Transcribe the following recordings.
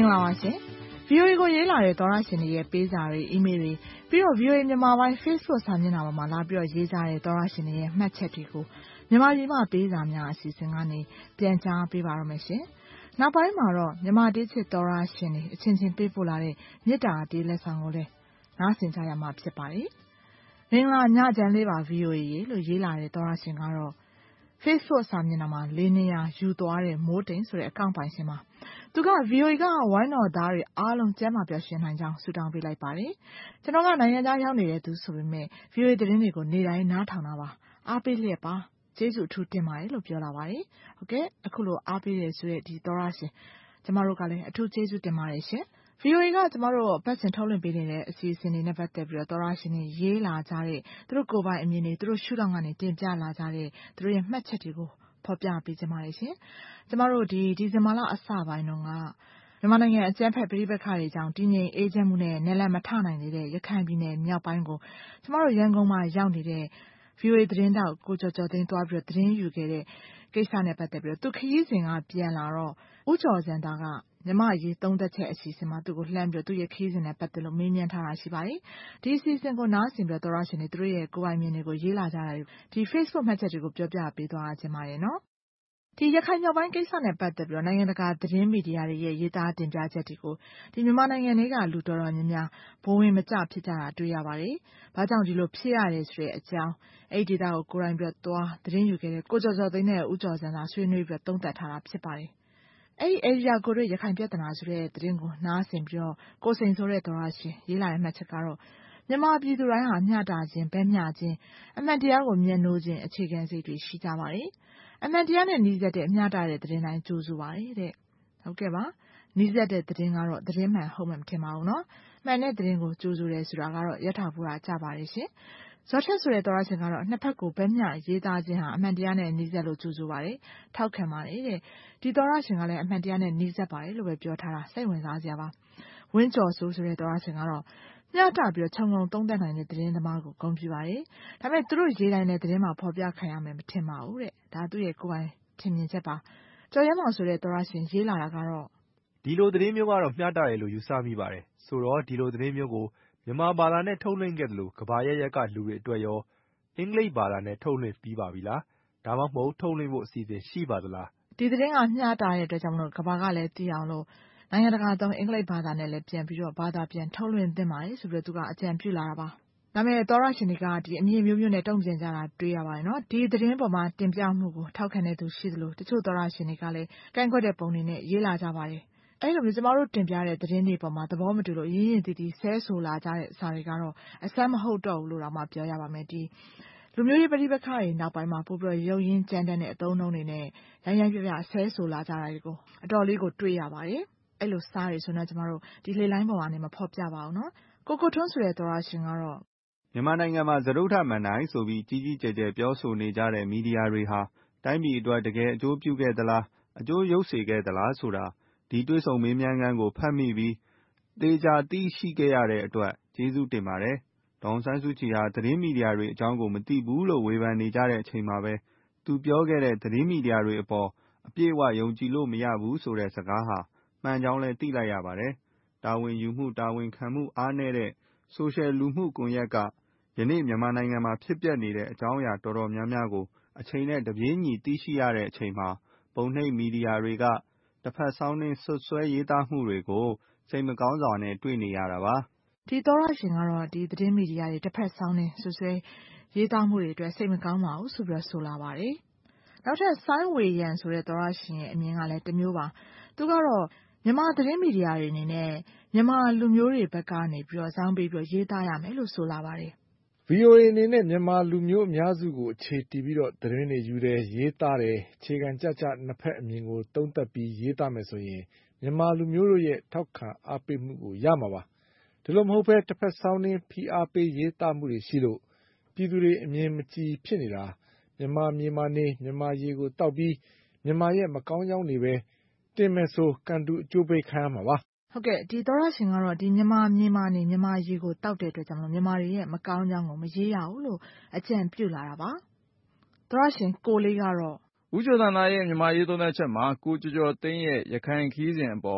္ဂလာပါရှင် VOA ကိုရေးလာတဲ့သောရရှင်တွေရဲ့ပေးစာတွေအီးမေးလ်တွေပြီးတော့ VOA မြန်မာပိုင်း Facebook စာမျက်နှာပေါ်မှာလာပြီးတော့ရေးကြတဲ့သောရရှင်တွေရဲ့မှတ်ချက်တွေကိုမြန်မာပြည်မှာပေးစာများအစီအစဉ်ကနေပြန်ကြားပေးပါရမယ်ရှင်နောက်ပိုင်းမှာတော့မြန်မာဒေသသောရရှင်တွေအချင်းချင်းပေးပို့လာတဲ့မေတ္တာတေးလက်ဆောင်ကိုလည်းနားဆင်ကြရမှာဖြစ်ပါတယ်မင်္ဂလာညချမ်းလေးပါ VOA ရေလို့ရေးလာတဲ့သောရရှင်ကတော့Facebook စာမျက်နှာမှာလေးနေရယူသွားတဲ့မိုးတိမ်ဆိုတဲ့အကောင့်ပိုင်ရှင်ပါသူက VOA ကဝိုင်းတော်သားတွေအားလုံးကျမ်းမာပျော်ရွှင်နိုင်ကြောင်းဆုတောင်းပေးလိုက်ပါတယ်ကျွန်တော်ကနိုင်ငံခြားရောက်နေတဲ့သူဆိုပေမဲ့ VOA သတင်းတွေကိုနေ့တိုင်းနားထောင်တာပါအားပေးလျက်ပါကျေးဇူးအထူးတင်ပါတယ်လို့ပြောလာပါတယ်ဟုတ်ကဲ့အခုလိုအားပေးရဆိုတဲ့ဒီသောရရှင်ကျမတို့ကလည်းအထူးကျေးဇူးတင်ပါတယ်ရှင်VOA ကကျမတို့ပတ်စင်ထုတ်လွှင့်ပေးနေတဲ့အစီအစဉ်တွေနဲ့ပတ်သက်ပြီးတော့သောရရှင်တွေရေးလာကြတဲ့သူတို့ကိုယ်ပိုင်အမြင်တွေသူတို့ရှုထောင့်ကနေတင်ပြလာကြတဲ့သူတို့ရဲ့မှတ်ချက်တွေကိုဖော်ပြပေးကြပါတယ်ရှင်ကျမတို့ဒီဇင်ဘာလအစပိုင်းတုန်းကမြန်မာနိုင်ငံအကြမ်းဖက်ပဋိပက္ခတွေကြောင့်တည်ငြိမ်အေးချမ်းမှုနဲ့နယ်လံမထနိုင်သေးတဲ့ရခိုင်ပြည်နယ်မြောက်ပိုင်းကိုကျမတို့ရန်ကုန်မှာရောက်နေတဲ့ VOA သတင်းတောက်ကိုကျော်ကျော်သိန်းသွားပြီးတော့သတင်းယူခဲ့တဲ့ကိစ္စနဲ့ပတ်သက်ပြီးတော့သူခရီးစဉ်ကပြန်လာတော့ဦးကျော်စံသားကမြမရေးသုံးသက်ချက်အစီအစဉ်မှာသူ့ကိုလှမ်းပြီးတော့သူ့ရဲ့ခရီးစဉ်နဲ့ပတ်သက်လို့မေးမြန်းထားတာရှိပါတယ်ဒီအစီအစဉ်ကိုနားဆင်ပြီးတော့သောရရှင်တွေသူတို့ရဲ့ကိုယ်ပိုင်မြင်တွေကိုရေးလာကြတာဒီ Facebook မှတ်ချက်တွေကိုပြောပြပေးသွားခြင်းပါတယ်နော်ဒီရခိုင်မြောက်ပိုင်းကိစ္စနဲ့ပတ်သက်ပြီးတော့နိုင်ငံတကာသတင်းမီဒီယာတွေရဲ့ရေးသားတင်ပြချက်တွေကိုဒီမြန်မာနိုင်ငံတွေကလူတော်တော်များများဘဝင်မကျဖြစ်ကြတာတွေ့ရပါတယ်။ဘာကြောင့်ဒီလိုဖြစ်ရတယ်ဆိုတဲ့အကြောင်းအဲ့ဒီဒေတာကိုကိုယ်တိုင်ပြီးတော့သတင်းယူခဲ့တဲ့ကိုကျော်ကျော်သိန်းနဲ့ဦးကျော်စံသာဆွေးနွေးပြီးတော့သုံးသပ်ထားတာဖြစ်ပါတယ်။အဲ့ဒီ area ကိုရခိုင်ပြဿနာဆိုတဲ့သတင်းကိုနားဆင်ပြီးတော့ကိုစိန်ဆိုတဲ့သောရရှင်ရေးလာတဲ့မှတ်ချက်ကတော့မြန်မာပြည်သူတိုင်းဟာမျှတခြင်းဗဲမျှခြင်းအမှန်တရားကိုမျက်နှိုးခြင်းအခြေခံစိတ်တွေရှိကြပါတယ်။အမှန်တရားနဲ့နှီးစပ်တဲ့မျှတတဲ့သတင်းတိုင်းကြိုးဆိုပါတယ်တဲ့ဟုတ်ကဲ့ပါနှီးစပ်တဲ့သတင်းကတော့သတင်းမှန်ဟုတ်မှန်မထင်ပါဘူးနော်မှန်တဲ့သတင်းကိုကြိုးဆိုတယ်ဆိုတာကတော့ယထာဘူတာကြပါတယ်ရှင်ဇော်ထက်ဆိုတဲ့သောရရှင်ကတော့နှစ်ဖက်ကိုဗဲမျှရေးသားခြင်းဟာအမှန်တရားနဲ့နှီးစပ်လို့ကြိုးဆိုပါတယ်ထောက်ခံပါတယ်တဲ့ဒီသောရရှင်ကလည်းအမှန်တရားနဲ့နှီးစပ်ပါတယ်လို့ပဲပြောထားတာစိတ်ဝင်စားစရာပါဝင်းကျော်ဆိုတဲ့သောရရှင်ကတော့မျှတပြီးတော့ခြုံငုံသုံးသပ်နိုင်တဲ့သတင်းသမားကိုဂုဏ်ပြုပါတယ်။ဒါပေမဲ့သူတို့ရေးတိုင်းတဲ့သတင်းမှာဖော်ပြခံရမယ်မထင်ပါဘူးတဲ့။ဒါသူ့ရဲ့ကိုယ်ပိုင်ထင်မြင်ချက်ပါ။ကျော်ရဲမောင်ဆိုတဲ့သောရရှင်ရေးလာတာကတော့ဒီလိုသတင်းမျိုးကတော့မျှတတယ်လို့ယူဆမိပါတယ်။ဆိုတော့ဒီလိုသတင်းမျိုးကိုမြန်မာဘာသာနဲ့ထုတ်လွှင့်ခဲ့တယ်လို့ကဘာရက်ရက်ကလူတွေအတွက်ရောအင်္ဂလိပ်ဘာသာနဲ့ထုတ်လွှင့်ပြီးပါပြီလား။ဒါမှမဟုတ်ထုတ်လွှင့်ဖို့အစီအစဉ်ရှိပါသလား။ဒီသတင်းကမျှတတဲ့အတွက်ကြောင့်မလို့ကဘာကလည်းသိအောင်လို့နိုင်ငံတကာသုံးအင်္ဂလိပ်ဘာသာနဲ့လည်းပြန်ပြီးတော့ဘာသာပြန်ထုတ်လွှင့်သင့်ပါတယ်ဆိုပြီးတော့သူကအကြံပြုလာတာပါ။ဒါပေမဲ့သောရရှင်တွေကဒီအမြင်မျိုးနဲ့တုံ့ပြန်ကြတာတွေ့ရပါတယ်နော်ဒီသတင်းပေါ်မှာတင်ပြမှုကိုထောက်ခံတဲ့သူရှိသလိုတချို့သောရရှင်တွေကလည်းကန့်ကွက်တဲ့ပုံတွေနဲ့ရေးလာကြပါတယ်အဲ့လိုမျိုးကျမတို့တင်ပြတဲ့သတင်းတွေပေါ်မှာသဘောမတူလို့ရင်းရင်တီတီဆဲဆိုလာကြတဲ့စာတွေကတော့အစမ်းမဟုတ်တော့ဘူးလို့တော့မှပြောရပါမယ်ဒီလူမျိုးရေးပဋိပက္ခတွေနောက်ပိုင်းမှာပို့ပြီးတော့ရုပ်ရင်းကြမ်းတမ်းတဲ့အသုံးအနှုန်းတွေနဲ့ရိုင်းရိုင်းပြပြဆဲဆိုလာကြတာတွေကိုအတော်လေးကိုတွေ့ရပါတယ်အဲ့လိုစားတွေဆိုတော့ကျမတို့ဒီလေလိုင်းပေါ်ကနေမဖော်ပြပါဘူးနော်ကိုထွန်းဆိုတဲ့သောရရှင်ကတော့မြန်မာနိုင်ငံမှာသရုပ်ထမန်တိုင်းဆိုပြီးကြီးကြီးကျယ်ကျယ်ပြောဆိုနေကြတဲ့မီဒီယာတွေဟာတိုင်းပြည်အတွက်တကယ်အကျိုးပြုခဲ့သလားအကျိုးရုပ်စေခဲ့သလားဆိုတာဒီတွေ့ဆုံမေးမြန်းခန်းကိုဖတ်မိပြီးသေချာသိရှိခဲ့ရတဲ့အတွက်ကျေးဇူးတင်ပါတယ်။ဒေါ်အောင်ဆန်းစုကြည်ဟာသတင်းမီဒီယာတွေအကြောင်းကိုမသိဘူးလို့ဝေဖန်နေကြတဲ့အချိန်မှာပဲသူပြောခဲ့တဲ့သတင်းမီဒီယာတွေအပေါ်အပြည့်အဝယုံကြည်လို့မရဘူးဆိုတဲ့စကားဟာမှန်ကြောင်းလည်းသိလိုက်ရပါတယ်။တာဝန်ယူမှုတာဝန်ခံမှုအားနည်းတဲ့ဆိုရှယ်လူမှုကွန်ရက်ကယနေ့မြန်မာနိုင်ငံမှာဖြစ်ပျက်နေတဲ့အကြောင်းအရာတော်တော်များများကိုအချိန်နဲ့တပြေးညီသိရှိရတဲ့အချိန်မှာပုံနှိပ်မီဒီယာတွေကတစ်ဖက်စောင်းနှင်းဆွတ်ဆွဲရေးသားမှုတွေကိုစိတ်မကောင်းစွာနဲ့တွေ့နေရတာပါဒီသောရရှင်ကတော့ဒီသတင်းမီဒီယာတွေတစ်ဖက်စောင်းနှင်းဆွတ်ဆွဲရေးသားမှုတွေအတွက်စိတ်မကောင်းပါဘူးဆိုပြီးတော့ဆိုလာပါတယ်နောက်ထပ်ဆိုင်းဝေရန်ဆိုတဲ့သောရရှင်ရဲ့အမြင်ကလည်းတစ်မျိုးပါသူကတော့မြန်မာသတင်းမီဒီယာတွေအနေနဲ့မြန်မာလူမျိုးတွေဘက်ကနေပြီးတော့စောင်းပြီးပြီးတော့ရေးသားရမယ်လို့ဆိုလာပါတယ် VOA အနေနဲ့မြန်မာလူမျိုးအများစုကိုအခြေတည်ပြီးတော့သတင်းတွေယူတယ်ရေးသားတယ်အခြေခံကြကြနှစ်ဖက်အမြင်ကိုသုံးသပ်ပြီးရေးသားမယ်ဆိုရင်မြန်မာလူမျိုးတို့ရဲ့ထောက်ခံအားပေးမှုကိုရမှာပါဒီလိုမဟုတ်ဘဲတစ်ဖက်စောင်းနှင်းဖိအားပေးရေးသားမှုတွေရှိလို့ပြည်သူတွေအမြင်မကြည်ဖြစ်နေတာမြန်မာမြေမာနေမြန်မာရေကိုတောက်ပြီးမြန်မာရဲ့မကောင်းကြောင်းတွေပဲတင်မယ်ဆိုကန်တူအကျိုးပေးခံရမှာပါဟုတ်ကဲ့ဒီသောရရှင်ကတော့ဒီမြန်မာမြေမာနေမြန်မာရေကိုတောက်တဲ့အတွက်ကြောင့်မြန်မာတွေရဲ့မကောင်းကြောင်းကိုမရေးရဘူးလို့အကြံပြုလာတာပါသောရရှင်ကိုလေးကတော့ဦးကျော်သန္တာရဲ့မြန်မာရေးသုံးသက်ချက်မှာကိုကျော်ကျော်သိန်းရဲ့ရခိုင်ခီးစဉ်အပေါ်မ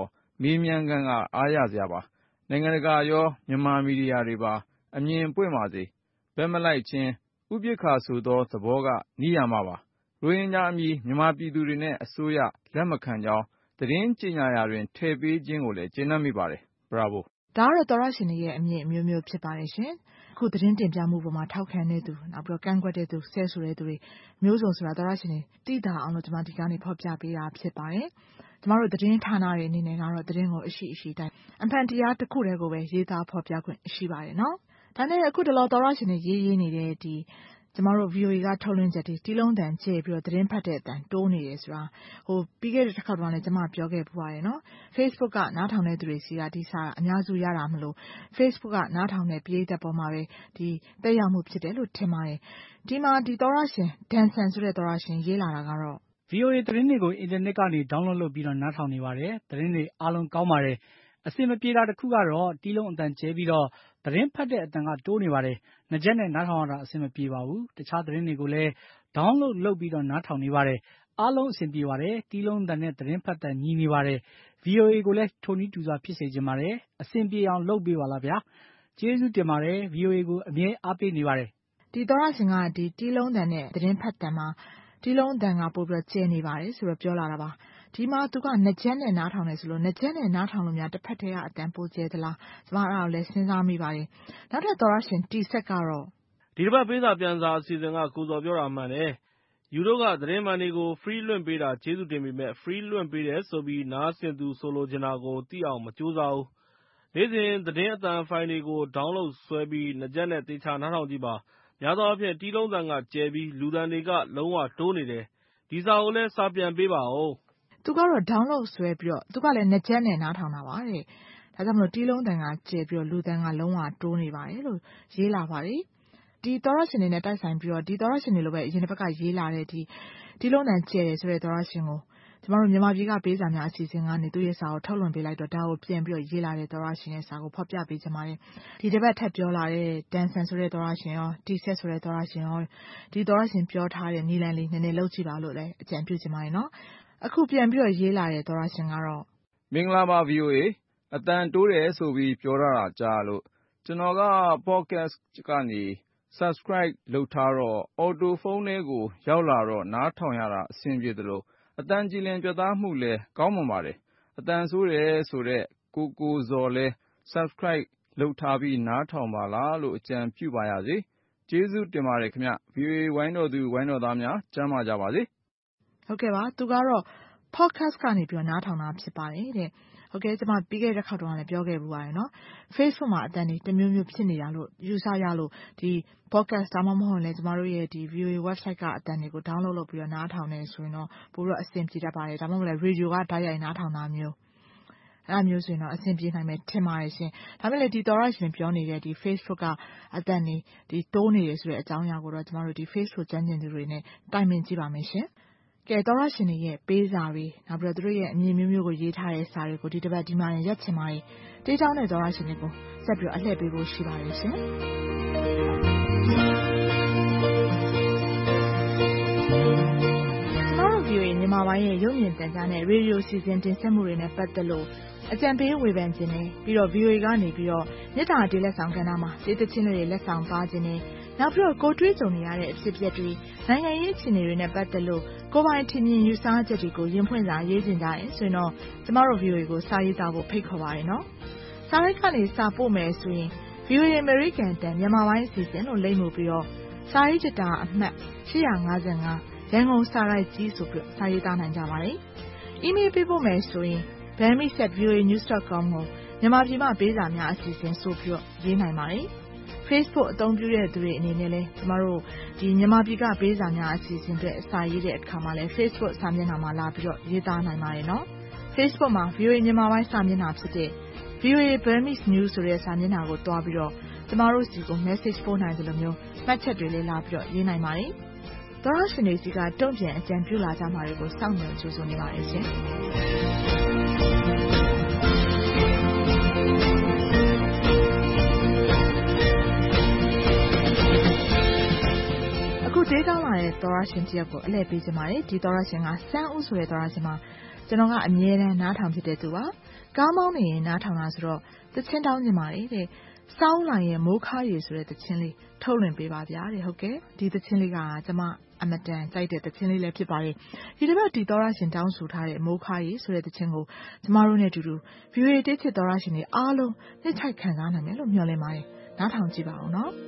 မေးမြန်းခန်းကအားရစရာပါ။နိုင်ငံတကာရောမြန်မာမီဒီယာတွေပါအမြင်ပွင့်ပါစေ။ဘက်မလိုက်ခြင်းဥပိ္ပခာဆိုသောသဘောကနိယာမပါ။ရိုဟင်ဂျာအမည်မြန်မာပြည်သူတွေနဲ့အစိုးရလက်မခံကြောင်းသတင်းကြေညာရာတွင်ထည့်ပေးခြင်းကိုလည်းကျေနပ်မိပါတယ်။ Bravo ဒါကတော့သောရရှင်တွေရဲ့အမြင်အမျိုးမျိုးဖြစ်ပါတယ်ရှင်အခုသတင်းတင်ပြမှုပေါ်မှာထောက်ခံတဲ့သူနောက်ပြီးတော့ကန့်ကွက်တဲ့သူဆဲဆိုတဲ့သူတွေမျိုးစုံဆိုတာသောရရှင်တွေသိတာအောင်လို့ကျွန်မဒီကနေဖော်ပြပေးတာဖြစ်ပါတယ်ကျမတို့သတင်းဌာနတွေအနေနဲ့ကတော့သတင်းကိုအရှိတိုင်းအမှန်တရားတစ်ခုတည်းကိုပဲရေးသားဖော်ပြခွင့်ရှိပါတယ်နော်ဒါနဲ့အခုတလောသောရရှင်တွေရေးနေတဲ့ကျမတို့ VOA ကထုတ်လွှင့်ချက်တွေတီးလုံးတန်ကျဲပြီးတော့သတင်းဖတ်တဲ့အတန်တိုးနေတယ်ဆိုတာပြီးခဲ့တဲ့တစ်ခါတော့လည်းကျမပြောခဲ့ပူပါတယ်နော် Facebook ကနားထောင်တဲ့သူတွေစီကဒီစာအများစုရတာမလို့ Facebook ကနားထောင်တဲ့ပရိသတ်ပေါ်မှာပဲဒီတက်ရောက်မှုဖြစ်တယ်လို့ထင်ပါတယ်ဒီမှာဒီသောရရှင်ဒန်ဆန်ဆိုတဲ့သောရရှင်ရေးလာတာကတော့ VOA သတင်းတွေကိုအင်တာနက်ကနေ download လုပ်ပြီးတော့နားထောင်နေပါတယ်သတင်းတွေအားလုံးကောင်းပါတယ်အဆင်မပြေတာတစ်ခုကတော့တီးလုံးအတန်ကျဲပြီးတော့သတင်းဖတ်တဲ့အတန်ကတိုးနေပါတယ်ငကြက်နဲ့နားထောင်ရတာအဆင်မပြေပါဘူးတခြားသတင်းတွေကိုလည်း download လုပ်ပြီးတော့နားထောင်နေပါတယ်အားလုံးအဆင်ပြေပါတယ်တီးလုံးအတန်နဲ့သတင်းဖတ်တဲ့ညီနေပါတယ် VOA ကိုလည်းထိုနည်းတူစွာဖြစ်စေချင်ပါတယ်အဆင်ပြေအောင်လုပ်ပေးပါလားဗျာကျေးဇူးတင်ပါတယ် VOA ကိုအမြဲအားပေးနေပါတယ်ဒီသောရရှင်ကဒီတီးလုံးတန်နဲ့သတင်းဖတ်တန်မှာတီးလုံးတန်ကပို့ပြီးတော့ကျဲနေပါတယ်ဆိုတော့ပြောလာတာပါဒီမှာသူကငကြက်နဲ့နားထောင်တယ်ဆိုလို့ငကြက်နဲ့နားထောင်လို့များတစ်ဖက်တည်းကအတန်ပိုကျဲသလားကျမအဲ့ဒါကိုလည်းစဉ်းစားမိပါတယ်နောက်ထပ်သောရရှင်တီဆက်ကတော့ဒီတစ်ပတ်ပေးစာပြန်စာအစီအစဉ်ကကိုစော်ပြောတာမှန်တယ်ယူတို့ကသတင်းမှန်တွေကို free လွှင့်ပေးတာကျေးဇူးတင်ပေမဲ့ free လွှင့်ပေးတယ်ဆိုပြီးနားဆင်သူဆိုလိုချင်တာကိုသိအောင်မကြိုးစားဘူးနေ့စဉ်သတင်းအသံဖိုင်တွေကို download ဆွဲပြီးငကြက်နဲ့သေချာနားထောင်ကြည့်ပါများသောအားဖြင့်တီးလုံးသံကကျဲပြီးလူသံတွေကလုံးဝတိုးနေတယ်ဒီစာကိုလည်းစာပြန်ပေးပါဦးသူကတော့ download ဆွဲပြီးတော့သူကလည်းငကြက်နဲ့နားထောင်တာပါတဲ့ဒါကြောင့်မလို့တီးလုံးတန်ကကျဲပြီးတော့လူတန်ကလုံးဝတိုးနေပါတယ်လို့ရေးလာပါတယ်ဒီသောရရှင်တွေနဲ့တိုက်ဆိုင်ပြီးတော့ဒီသောရရှင်တွေလိုပဲအရင်တစ်ပတ်ကရေးလာတဲ့တီးလုံးတန်ကျဲတယ်ဆိုတဲ့သောရရှင်ကိုကျမတို့မြန်မာပြည်ကပေးစာများအစီအစဉ်ကနေသူ့ရဲ့စာကိုထုတ်လွှင့်ပေးလိုက်တော့ဒါကိုပြန်ပြီးတော့ရေးလာတဲ့သောရရှင်ရဲ့စာကိုဖော်ပြပေးချင်ပါတယ်ဒီတစ်ပတ်ထပ်ပြောလာတဲ့ဒန်ဆန်ဆိုတဲ့သောရရှင်ရောတီဆက်ဆိုတဲ့သောရရှင်ရောဒီသောရရှင်ပြောထားတဲ့နီလန်လေးနည်းနည်းလုပ်ကြည့်ပါလို့လည်းအကြံပြုချင်ပါတယ်နော်အခုပြန်ပြီးတော့ရေးလာတဲ့သောရရှင်ကတော့မင်္ဂလာပါ VOA အတန်တိုးတယ်ဆိုပြီးပြောတာကြားလို့ကျွန်တော်က podcast ကနေ subscribe လုပ်ထားတော့ auto phone ထဲကိုရောက်လာတော့နားထောင်ရတာအဆင်ပြေသလိုအတန်ကြည်လင်ပြတ်သားမှုလည်းကောင်းမွန်ပါတယ်အတန်ဆိုးတယ်ဆိုတဲ့ကိုဇော်လဲ subscribe လုပ်ထားပြီးနားထောင်ပါလားလို့အကြံပြုပါရစေကျေးဇူးတင်ပါတယ်ခင်ဗျ VOA ဝိုင်းတော်သူဝိုင်းတော်သားများကျမ်းမာကြပါစေဟုတ်ကဲ့ပါသူကတော့ podcast ကနေပြီးတော့နားထောင်တာဖြစ်ပါတယ်တဲ့ဟုတ်ကဲ့ကျွန်မပြီးခဲ့တဲ့ခါတော့လည်းပြောခဲ့ပူပါတယ်နော် Facebook မှာအတန်တွေတမျိုးမျိုးဖြစ်နေတာလို့ယူဆရလို့ဒီ podcast ဒါမှမဟုတ်လည်းကျမတို့ရဲ့ဒီ VOA website ကအတန်တွေကို download လုပ်ပြီးတော့နားထောင်နေဆိုရင်တော့ပိုပြီးတော့အဆင်ပြေတတ်ပါတယ်ဒါမှမဟုတ်လည်း radio ကတိုက်ရိုက်နားထောင်တာမျိုးအဲ့လိုမျိုးဆိုရင်တော့အဆင်ပြေနိုင်မယ်ထင်ပါတယ်ရှင်ဒါပေမဲ့ဒီသောရရှင်ပြောနေတဲ့ဒီ Facebook ကအတန်တွေဒီတိုးနေတယ်ဆိုတဲ့အကြောင်းအရာကိုတော့ကျမတို့ဒီ Facebook ကျမ်းကျင်သူတွေနဲ့တိုင်ပင်ကြည့်ပါမယ်ရှင်ကဲသောရရှင်တွေရဲ့ပေးစာတွေနောက်ပြီးတော့သူတို့ရဲ့အမြင်မျိုးမျိုးကိုရေးထားတဲ့စာတွေကိုဒီတစ်ပတ်ဒီမှာရက်ချင်ပါတယ်တေးချောင်းတဲ့သောရရှင်တွေကိုဆက်ပြီးတော့အလှည့်ပေးဖို့ရှိပါတယ်ရှင်VOA မြန်မာပိုင်းရဲ့ရုပ်မြင်သံကြားနဲ့ရေဒီယိုစီစဉ်တင်ဆက်မှုတွေနဲ့ပတ်သက်လို့အကြံပေးဝေဖန်ခြင်းနဲ့ပြီးတော့ VOA ကနေပြီးတော့မြေတားတေးလက်ဆောင်ကဏ္ဍမှာတေးသချင်းတွေလက်ဆောင်ပါခြင်းနဲ့နောက်ပြီးတော့ကိုတွေးကြုံနေရတဲ့အဖြစ်အပျက်တွေနိုင်ငံရေးအခြေအနေတွေနဲ့ပတ်သက်လို့ကိုပိုင်ထင်မြင်ယူဆချက်တွေကိုရင်ဖွင့်စာရေးတင်ကြတယ်ဆိုရင်တော့ကျမတို့ VOA ကိုစာရေးသားဖို့ဖိတ်ခေါ်ပါရနော်စာရိုက်ကနေစာပို့မယ်ဆိုရင် VOA American တန်မြန်မာပိုင်းအစီအစဉ်လို့လိမ့်မှုပြီးတော့စာရေးချတာအမှတ်855ရန်ကုန်စာရိုက်ကြီးဆိုပြီးစာရေးသားနိုင်ကြပါတယ်။ email ပေးဖို့မယ်ဆိုရင် bami@voanews.com ကိုမြန်မာပြည်မှာပေးစာများအစီအစဉ်ဆိုပြီးရေးနိုင်ပါတယ်။ Facebook အသုံးပြုတဲ့သူတွေအနေနဲ့လည်းကျမတို့ဒီမြန်မာပြည်ကပေးစာများအစီအစဉ်တွေအစာရေးတဲ့အခါမှာလည်း Facebook စာမျက်နှာမှာလာပြီးတော့ရေးသားနိုင်ပါတယ်နော်။ Facebook မှာ VOA မြန်မာပိုင်းစာမျက်နှာဖြစ်တဲ့ VOA Burmese News ဆိုတဲ့စာမျက်နှာကိုတွားပြီးတော့ကျမတို့စီကို message ပို့နိုင်တယ်လို့မျိုးမှတ်ချက်တွေလည်းလာပြီးတော့ရေးနိုင်ပါတယ်။သောရရှင်တွေစီကတုံ့ပြန်အကြံပြုလာကြမှာတွေကိုစောင့်မျှော်ကြိုးဆိုနေပါတယ်ရှင်။အခုဒေးကောင်းလာတဲ့သောရရှင်တယောက်ကိုအလှည့်ပေးချင်ပါတယ်။ဒီသောရရှင်ကစန်းဦးဆိုတဲ့သောရရှင်မှာကျွန်တော်ကအမြဲတမ်းနားထောင်ဖြစ်တဲ့သူပါ။ကားမောင်းနေရင်နားထောင်တာဆိုတော့သချင်းတောင်းချင်ပါတယ်တဲ့စောင်းလိုင်ရဲ့မိုးခါရီဆိုတဲ့သချင်းလေးထုတ်လွှင့်ပေးပါဗျာတဲ့ဟုတ်ကဲ့ဒီသချင်းလေးကကျွန်မအမတန်ကြိုက်တဲ့သချင်းလေးလည်းဖြစ်ပါတယ်ဒီတစ်ပတ်ဒီသောရရှင်တောင်းဆိုထားတဲ့မိုးခါရီဆိုတဲ့သချင်းကိုကျမတို့နဲ့အတူတူ VOA တိတ်ချစ်သောရရှင်တွေအားလုံးနှစ်ချိုက်ခံစားနိုင်မယ်လို့မျှော်လင့်ပါတယ်နားထောင်ကြည့်ပါအောင်နော်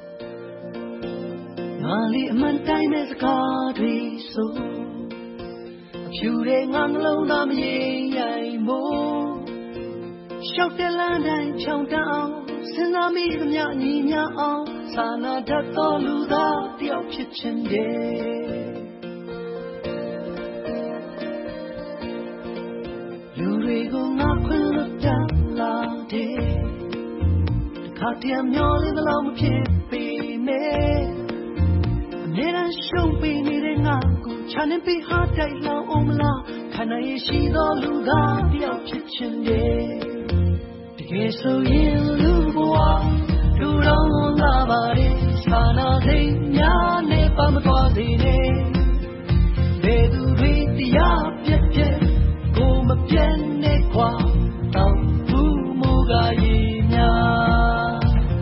ငါလေးအမှန်တိုင်းတဲ့စကားတွေဆိုအဖြူတဲ့ငါနှလုံးသားမရေရိုင်မို့ရှောက်တဲ့လမ်းတိုင်းဖြောင်းတအောင်စဉ်းစားမိသမျှညီညာအောင်စာနာတတ်သောလူသားတယောက်ဖြစ်ခြင်းတဲ့လူတွေကိုငါခွင့်လွတ်တတ်လာတဲ့တခါတည်းမျောလင်းသလောက်မဖြစ်ပေမဲ့အမြဲတမ်းရှုံးပေးနေတဲ့ငါကိုချမ်းနေပြီးဟာတိုက်လောင်းအောင်မလားခန္ဓာရရှိသောလူသားတယောက်ဖြစ်ခြင်းတဲ့တကယ်ဆိုရင်လူဘဝလူတော်လာပါရဲ့စာနာစိတ်များနဲ့ပါမသွားစေနဲ့ဘယ်သူတွေတရားပြည့်ပြည့်ကိုမပြတ်နဲ့ခွာတောင်းဘူးမူကရေးများ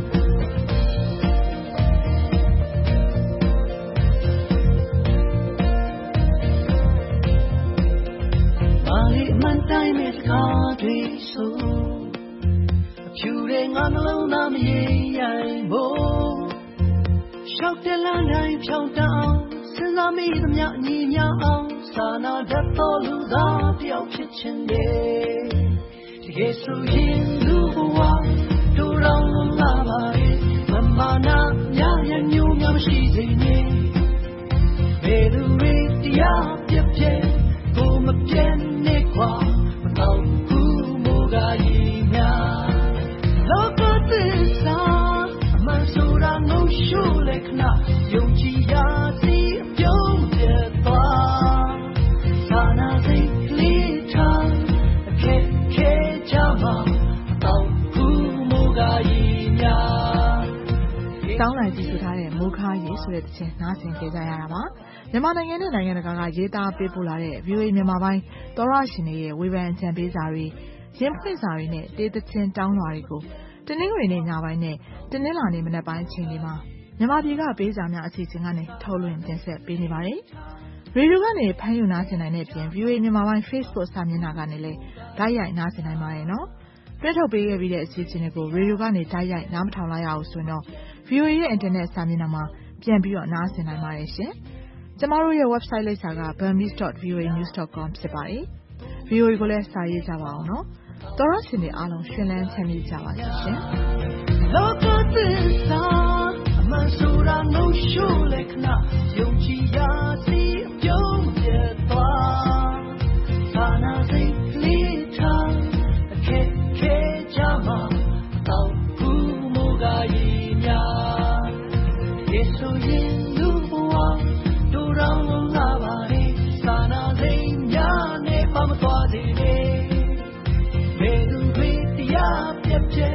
မာလီမန်တိုင်းမဲ့ကားတွေဆိုဖြူတဲ့ငါနှလုံးသားမရေရိုင်ဖို့ရှောက်တဲ့လမ်းတိုင်းဖြောင်းတအောင်စဉ်းစားမိသမျှညီညာအောင်စာနာတတ်သောလူသားတယောက်ဖြစ်ခြင်းတဲ့တကယ်ဆိုရင်လူဘဝတို့တော်လာပါရဲ့မမနာများရညိုးများမရှိစေနဲ့ဘယ်သူတွေတရားပြည့်ပြည့်ကိုမပြတ်နဲ့ခွာမတော့ဘူးမိုးကရေးများလောကသစ္စာအမှန်ဆိုတာငုံရှို့လက်ခဏယုံကြည်ရာစီအပြုံးပြတ်သွားသာနာစိတ်လေးထားအခက်ခဲကြမှာတော့ဘူးမိုးကရေးများစောင်းလိုက်ကြည့်ဆိုထားတဲ့မိုးခါရီဆိုတဲ့သချင်းနားဆင်ကြကြရတာပါမြန်မာနိုင်ငံနဲ့နိုင်ငံတကာကရေးသားပေးပို့လာတဲ့ VOA မြန်မာပိုင်းသောရရှင်တွေရဲ့ဝေဖန်အကြံပေးစာတွေရင်းဖွင့်စာတွေနဲ့တေးသချင်းတောင်းလွှာတွေကိုတနင်္ဂနွေနေ့ညပိုင်းနဲ့တနင်္လာနေ့မနက်ပိုင်းအချိန်တွေမှာမြန်မာပြည်ကပေးစာများအစီအစဉ်ကနေထုတ်လွှင့်တင်ဆက်ပေးနေပါတယ်။ရေဒီယိုကနေဖမ်းယူနားဆင်နိုင်တဲ့ပြင် VOA မြန်မာပိုင်း Facebook စာမျက်နှာကနေလည်းဓာတ်ရိုက်နားဆင်နိုင်ပါတယ်နော်။တွဲထုတ်ပေးခဲ့ပြီးတဲ့အစီအစဉ်တွေကိုရေဒီယိုကနေဓာတ်ရိုက်နားမထောင်လိုက်ရအောင်ဆိုရင်တော့ VOA ရဲ့အင်တာနက်စာမျက်နှာမှာပြန်ပြီးတော့နားဆင်နိုင်ပါတယ်ရှင်။ကျမတို့ရဲ့ website လိပ်စာက burmese.voanews.com ဖြစ်ပါတယ်။ VOA ကိုလည်းစာရေးကြပါအောင်နော်။သောရရှင်တွေအားလုံးရှင်လန်းချမ်းမြေ့ကြပါစေရှင်။လောကသစ္စာအမှန်ဆိုတာငုံရှို့လက်ခဏယုံကြည်ရာစီအပြုံးပြတ်သွားသာနာစိတ်လေးထားအခက်ခဲကြမှာတော့ဘူးမိုးကရေးများယေဆုရင်လူဘဝတို့တော်လာပါရဲ့သာနာစိတ်များနဲ့ပါမသွားစေနဲ့ဘယ်သူတွေတရားပြည့်ပြည့်